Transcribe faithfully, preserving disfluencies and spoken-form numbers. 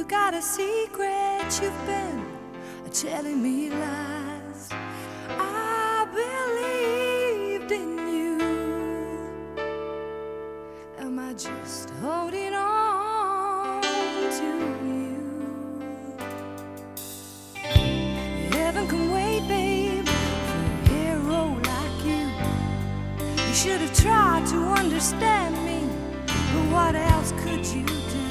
You got a secret, you've been telling me lies. I believed in you. Am I just holding on to you? Heaven can wait, babe, for a hero like you. You should have tried to understand me, but what else could you do?